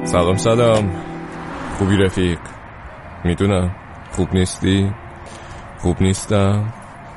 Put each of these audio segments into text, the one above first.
سلام. خوبی رفیق؟ میدونم خوب نیستی، خوب نیستم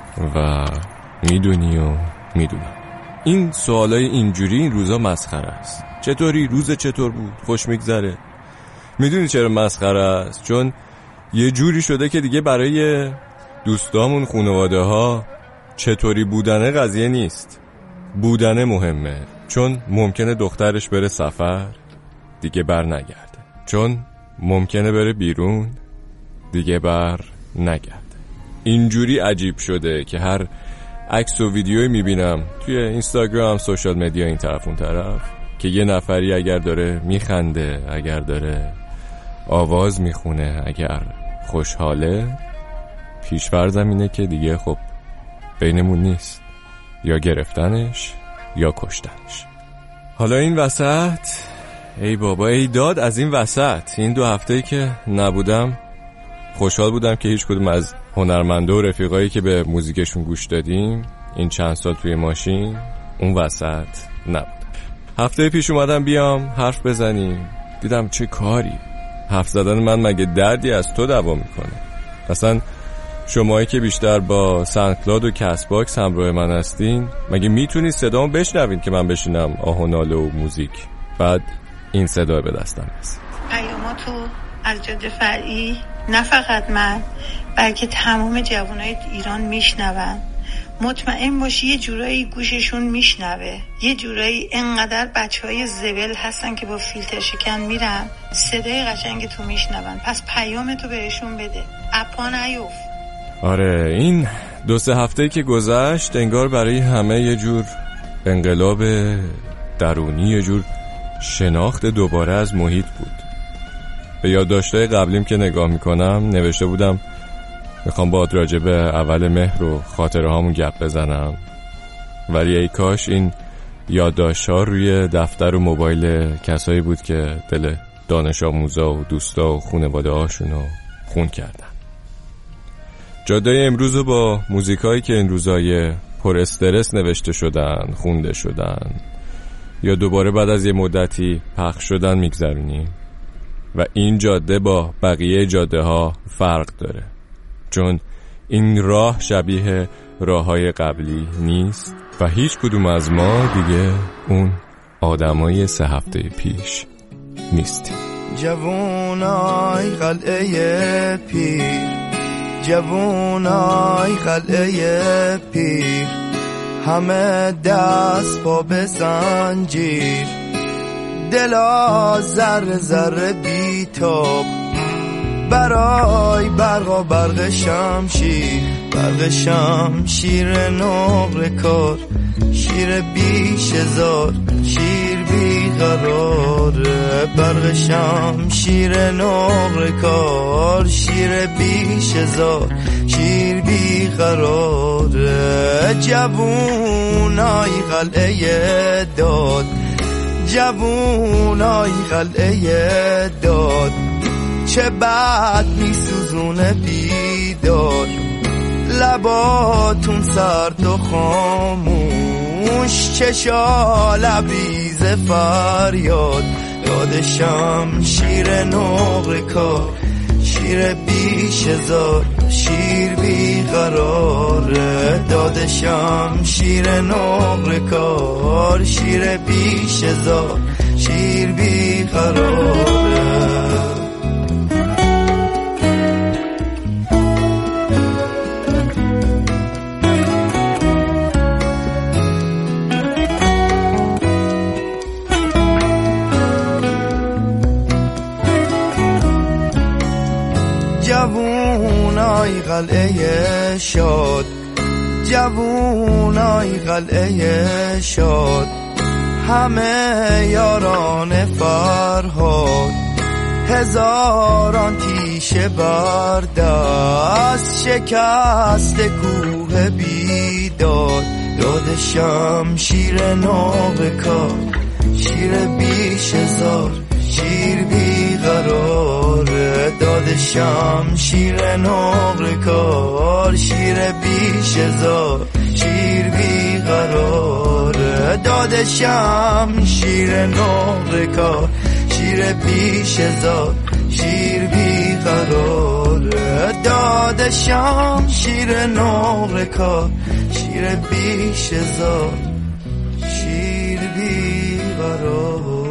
و میدونی و میدونم. این سوالای اینجوری این روزا مسخره است. چطوری؟ روز چطور بود؟ خوش میگذره؟ میدونی چرا مسخره است؟ چون یه جوری شده که دیگه برای دوستامون، خانواده ها چطوری بودنه قضیه نیست، بودنه مهمه. چون ممکنه دخترش بره سفر دیگه بر نگرده، چون ممکنه بره بیرون دیگه بر نگرده. اینجوری عجیب شده که هر عکس و ویدیویی میبینم توی اینستاگرام، سوشال مدیا، این طرف اون طرف، که یه نفری اگر داره میخنده، اگر داره آواز میخونه، اگر خوشحاله، پیش‌فرضم اینه که دیگه خب بینمون نیست، یا گرفتنش یا کشتنش. حالا این وسط، ای بابا ای داد از این وسط، این 2 هفته‌ای که نبودم خوشحال بودم که هیچ کدوم از هنرمنده و رفیقایی که به موزیکشون گوش دادیم این چند سال توی ماشین اون وسط نبودم. هفته پیش اومدم بیام حرف بزنیم، دیدم چه کاری، حرف زدن من مگه دردی از تو دوا میکنه؟ اصلا شمایی که بیشتر با ساندکلاود و کست باکس همراه من هستین مگه میتونید صدامو بشنوین که من بشینم آه و ناله و موزیک بعد این صدا به دستم رسید؟ ایاما تو از جاده فرعی نه فقط من بلکه تمام جوانای ایران میشنون. مطمئن باشی یه جورایی گوششون میشنوه، یه جورایی انقدر بچهای زبل هستن که با فیلتر شکن میرن صدای قشنگ تو میشنون. پس پیام تو بهشون بده، اپا نیوف. آره، این 2-3 هفته‌ای که گذشت انگار برای همه یه جور انقلاب درونی، یه جور شناخت دوباره از محیط بود. به یادداشت‌های قبلیم که نگاه میکنم نوشته بودم میخوام باهات راجع به اول مهر و خاطره هامون گپ بزنم، ولی ای کاش این یادداشت‌ها روی دفتر و موبایل کسایی بود که دل دانش آموزا و دوستا و خانواده هاشونو خون کردن. جاده امروز رو با موزیکایی که این روزای پر استرس نوشته شدن، خونده شدن یا دوباره بعد از یه مدتی پخش شدن میگذرونیم. و این جاده با بقیه جاده ها فرق داره، چون این راه شبیه راههای قبلی نیست و هیچ کدوم از ما دیگه اون آدمای 3 هفته پیش نیستیم. جوونای قلعه پیر، جوونای قلعه پیر، همه دست پا به زنجیر، دلا ذره ذره بیتاب برای برق و برق شمشیر، برق شمشیر نقره کار، شیر بیش هزار، شیر بیقراره، برق شمشیر نقره کار، شیر بیش هزار، شیر بیقراره. جوونای قلعه داد، جوونای قلعه داد، چه بد میسوزونه بیداد، لباتون سرد و خاموش، چشا لبریز فریاد، یاد شمشیر نقره کار، شیر بیش هزار، شیر بیقراره، داد شمشیر نقره کار، شیر بیش هزار، شیر بیقراره. جوونای قلعه شاد، جوونای قلعه شاد، همه یاران فرهاد، هزاران تیشه بر دست، شکست کوه بیداد، داد شمشیر نقره کار، شیر بیش هزار، شیر بیقراره، داد شمشیر نقره کار، شیر بیش هزار، شیر بیقراره، داد شمشیر نقره کار، شیر بیشزار شیر بیقرار دادشم شیر نقل کار شیر بیشزار شیر بیقرار.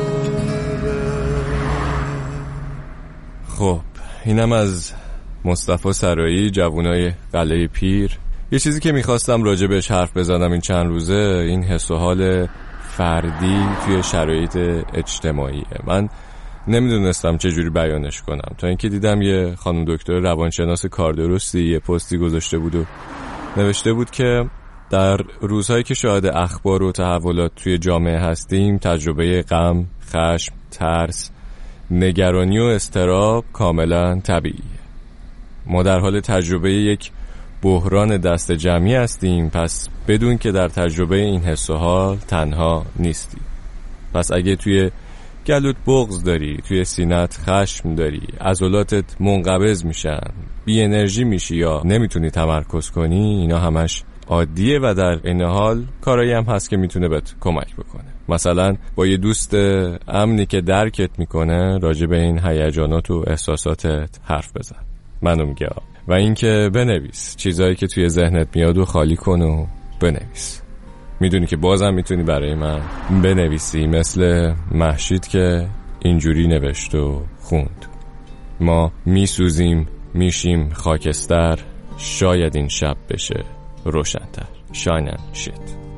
خب اینم از مصطفی سرایی، جوانای قلعه پیر. یه چیزی که میخواستم راجع بهش حرف بزنم این چند روزه این حس و حال فردی توی شرایط اجتماعیه. من نمیدونستم چجوری بیانش کنم تا اینکه دیدم یه خانم دکتر روانشناس کاردرستی یه پستی گذاشته بود و نوشته بود که در روزهایی که شاهد اخبار و تحولات توی جامعه هستیم تجربه غم، خشم، ترس، نگرانی و اضطراب کاملا طبیعیه. ما در حال تجربه یک بحران دست جمعی هستیم، پس بدون که در تجربه این حس و حال تنها نیستی. پس اگه توی گلوت بغض داری، توی سینت خشم داری، عضلاتت منقبض میشن، بی انرژی میشی یا نمیتونی تمرکز کنی، اینا همش عادیه و در این حال کارایی هم هست که میتونه بهت کمک بکنه. مثلا با یه دوست امنی که درکت میکنه راجع به این هیجانات و احساساتت حرف بزن. منو میگه و اینکه بنویس چیزایی که توی ذهنت میاد و خالی کن و بنویس. میدونی که بازم میتونی برای من بنویسی، مثل مهشید که اینجوری نوشت و خوند: ما میسوزیم میشیم خاکستر، شاید این شب بشه روشن‌تر. شاینن شیت.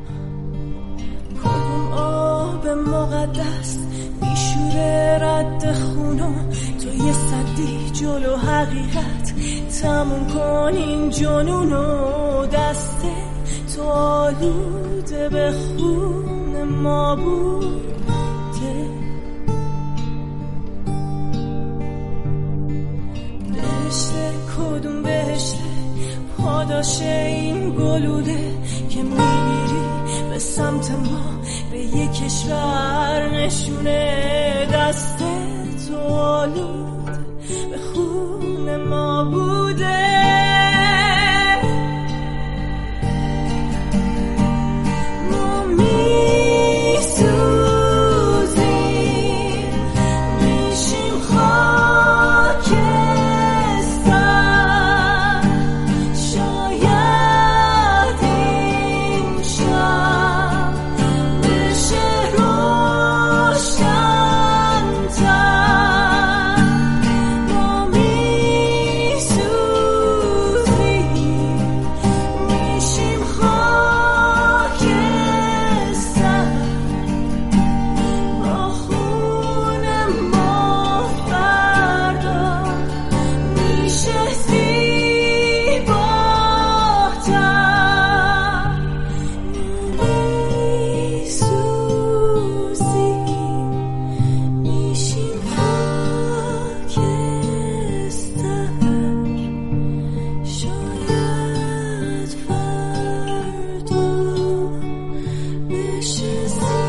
کدوم آب مقدس میشوره رد خونو، تو یه صدی جلو حقیقت تموم کن این جنونو. دست تو آلوده به خون ما بوده، بهشته کدوم بهشته پاداش این گلوله که میری به سمت ما به یک کشور نشونه. دست تو آلوده به خون ما بوده، ما میسوزیم میشیم خاکستر، شاید این شب بشه روشن‌تر. ما میسوزیم میشیم خاکستر، با خون ما فردا میشه زیباتر. میسوزیم میشیم خاکستر، شاید فردا بشه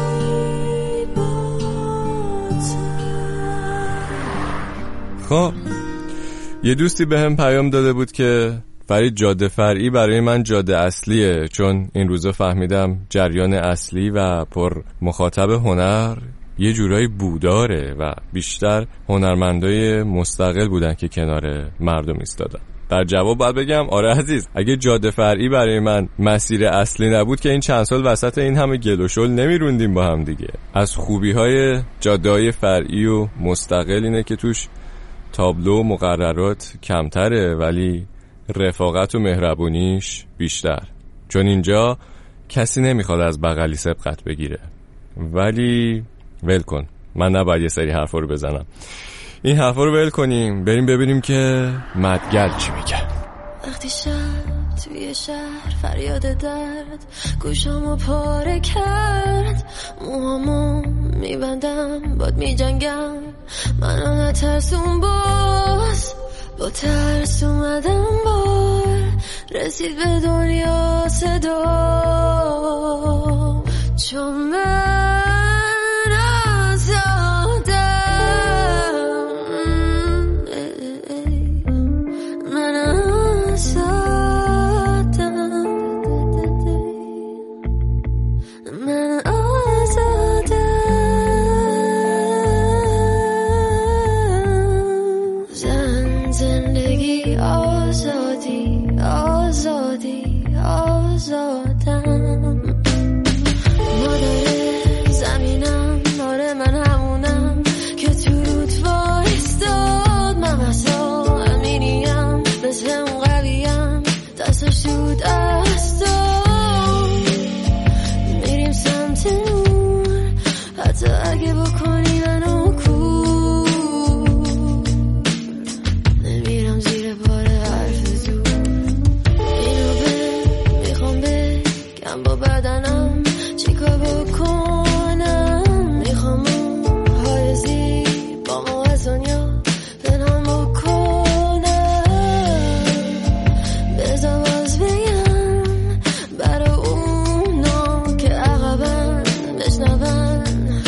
زیباتر. خب یه دوستی به هم پیام داده بود که فرید جاده فرعی برای من جاده اصلیه، چون این روزا فهمیدم جریان اصلی و پر مخاطب هنر یه جورایی بوداره و بیشتر هنرمندای مستقل بودن که کنار مردم ایستادن. در جواب باید بگم آره عزیز، اگه جاده فرعی برای من مسیر اصلی نبود که این چند سال وسط این همه گل و شل نمیروندیم با هم دیگه. از خوبی‌های جاده‌های فرعی و مستقل اینه که توش تابلو و مقررات کمتره ولی رفاقت و مهربونیش بیشتر، چون اینجا کسی نمیخواد از بغلی سبقت بگیره. ولی ول کن، من نباید یه سری حرفا رو بزنم. این حرفا رو ول کنیم، بریم ببینیم که مدگل چی میگه. وقتی شب توی شهر فریاد درد گوشامو پاره کرد، موهامو میبندم باد میجنگم، منو نترسون باز، با ترس اومدم بار رسید به دنیا صدا، چون من آزادم، من آزادم، من آزادم. اگه بکنی منو کور نمیرم زیر بار حرف زور اینو میخوام بگم با بدنم چیکار بکنم میخوام های زیبا ما از دنیا پنهان بکنم بذار باز بگم برای اونا که عقبن بشنون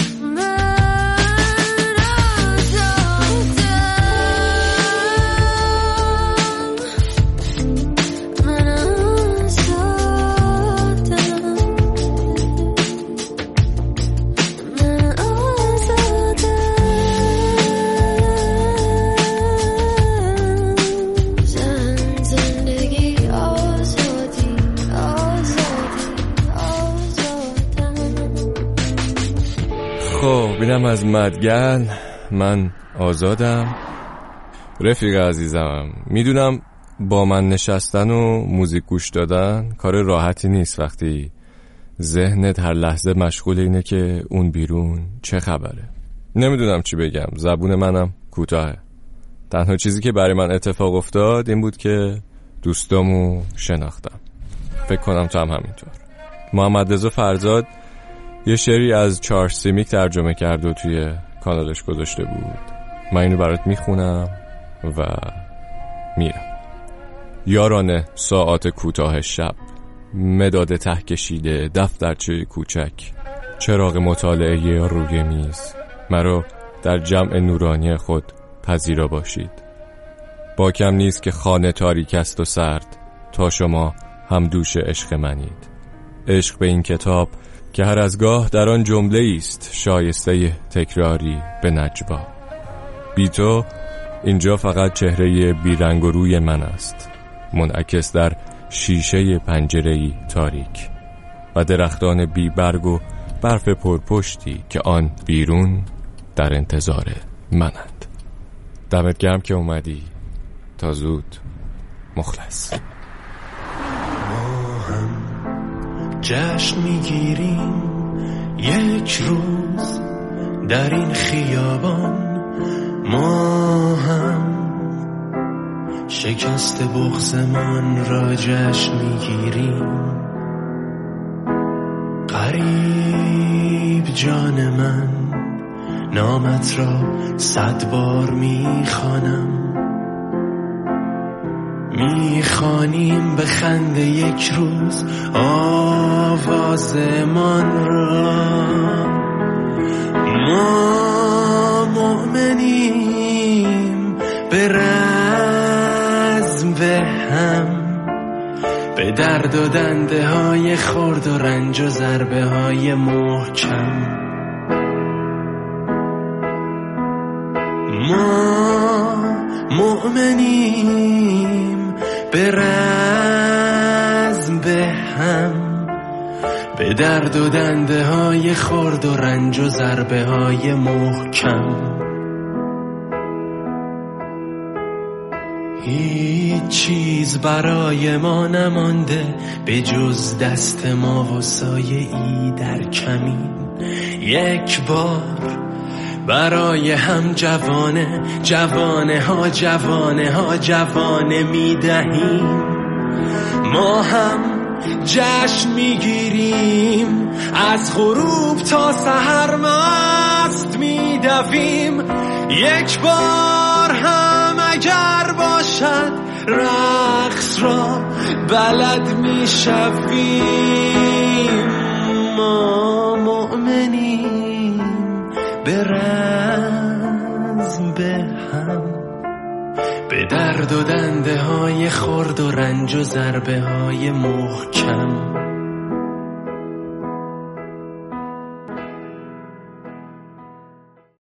خب اینم از مدگن. من آزادم. رفیق عزیزم، میدونم با من نشستن و موزیک گوش دادن کار راحتی نیست وقتی ذهنت هر لحظه مشغول اینه که اون بیرون چه خبره. نمیدونم چی بگم، زبون منم کوتاهه. تنها چیزی که برای من اتفاق افتاد این بود که دوستامو شناختم. فکر کنم تو هم همینطور. محمد رضا فرزاد یه شعری از چارلز سیمیک ترجمه کرد و توی کانالش گذاشته بود. من اینو برات میخونم و میرم. یارانه ساعات کوتاه شب، مداد ته کشیده، دفترچه کوچک، چراغ مطالعه روی میز، مرا در جمع نورانی خود پذیرا باشید. با کم نیست که خانه تاریک است و سرد، تا شما هم دوش عشق منید. عشق به این کتاب که هر از گاه در آن جمله است شایسته تکراری به نجوا. بی تو اینجا فقط چهره بیرنگ و روی من است، منعکس در شیشه پنجره‌ای تاریک و درختان بی برگ و برف پرپشتی که آن بیرون در انتظار منند. دمت گرم که اومدی. تا زود. مخلص. ما هم جشن میگیریم یک روز در این خیابان، ما هم شکست بغضمان را جشن میگیریم. قریب جان من، نامت را 100 بار میخوانم، میخوانیم به خنده یک روز آوازمان را. ما مؤمنیم به رزم به هم، به درد و دنده های خرد و رنج و ضربه های محکم. ما مؤمنیم به رزم به هم، به درد و دنده های خرد و رنج و ضربه های محکم. هیچ چیز برای ما نمانده به جز دست ما و سایه ای در کمین. یک بار برای هم جوانه ها جوانه میدهیم. ما هم جشن میگیریم، از غروب تا سحر مست میدویم. یک بار هم اگر باشد رقص را بلد میشویم. ما مؤمنیم به رزم به هم، به درد و دنده های خرد و رنج و ضربه های محکم.